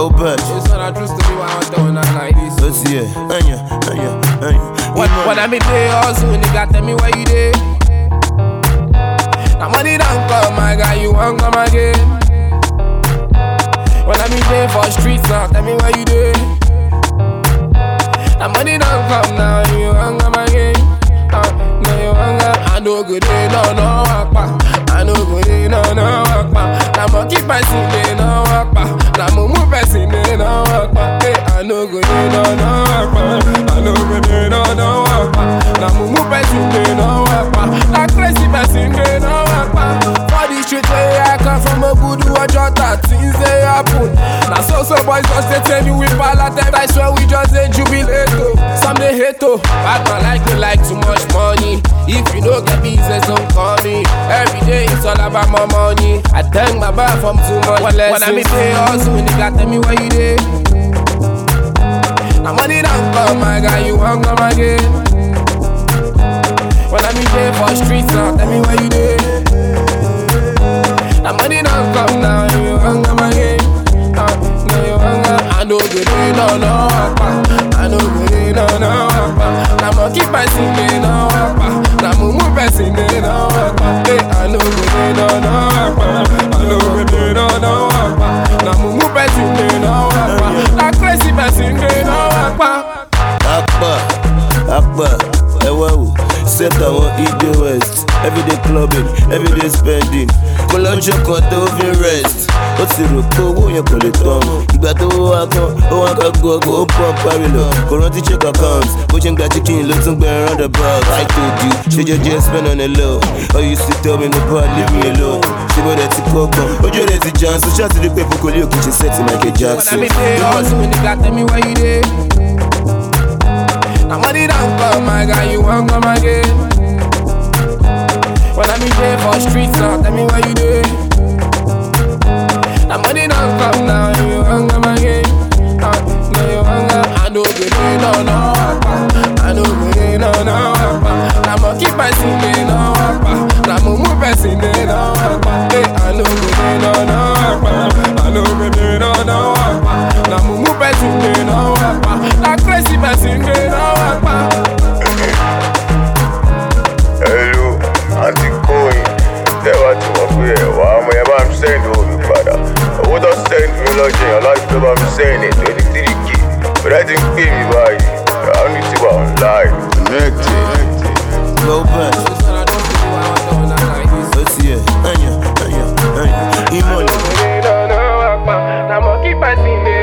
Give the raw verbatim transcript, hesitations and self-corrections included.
Go back. It's not a true story why I'm doing that like this. Let's see it. Anya, anya, anya. What, what I mean, they also, nigga, tell me where you dey. Now money don't come, my guy, you won't come again. When I mean, they for streets now, tell me where you dey. Now money don't come now, you won't come again. Uh, no, you won't come. I know good day, no, no, akpa. I know good day, no, no, akpa. Now mo keep my sin, they no akpa. Now mo move my sin, they no akpa. Hey, I know good day, no, no, akpa. I know good day, no, no, akpa. Now mo move my sin, they no akpa. Now crazy person, they no akpa. For the street where I come from, a good watch out that things they happen. Now so so boys just they tell me we palatine. I swear we just they jubilate oh. Some they hate oh. Bad man like me like too much money. If you don't get business, don't call me. Every day it's all about my money. I thank my bad from too much. When I meet they also, nigga tell me where you dey. Now money don't come, my guy, you won't come again. When I meet they for streets now, tell me where you dey. Now money don't come now, you won't come again. Uh, no, you won't come. I know good day, no, no, akpa. I know good day, no, no, akpa. Now mo keep my sin, no, akpa. Now mo move my sin, no, akpa. Hey, I know good day, no, no, akpa. I know good day, no, no, akpa. Now mo move my sin, no, akpa. Now crazy person, no, akpa. Akpa, akpa, ewa. Set I want eat the west. Everyday clubbing, everyday spending. Colonjo kan tó fi rest. Ó ti rò pé owó yẹn kò lè tán. Ìgbà tó wá kan, ó wá kan gbogbo, ó pọ̀ parí lọ. Kò rántí check account. Bó ṣe ń gba chicken ló tún gbẹ round about. I told you, ṣe jẹjẹ spend on the low. Oh, you used to tell me no boy leave me alone. Ṣé mo dẹ̀ ti kọ́gbọ́n? Ojú rẹ̀ ti jan, so ṣáà ti rí pé fún kò lè òkú ṣe sẹ́ẹ̀tì Michael Jackson. When I meet they also, nigga tell me where you dey. Now money don't come, my guy, you won't come again. When I meet they for streets now, tell me where you dey. Now money don't come now, you won't come again. Uh, no, you won't come. I know good day, no, no, akpa. I know good day, no, no, akpa. Now mo keep my sin, no, akpa. Now mo move my sin, no, akpa. Hey, I know good day, no, no, akpa. I know good day, no, no, akpa. Now mo move my sin, no, akpa. Now crazy person, no, akpa. Hello, Auntie Coy. Tell what you want to hear. Why am I I'm saying to you, brother? What I'm saying to you, Lord, your life, I'm saying it. twenty-three K. But I didn't pay me by you. I need to go online. Connected. Go back. Let's see it. Anya, anya, anya. Imoni. Now mo keep my sin.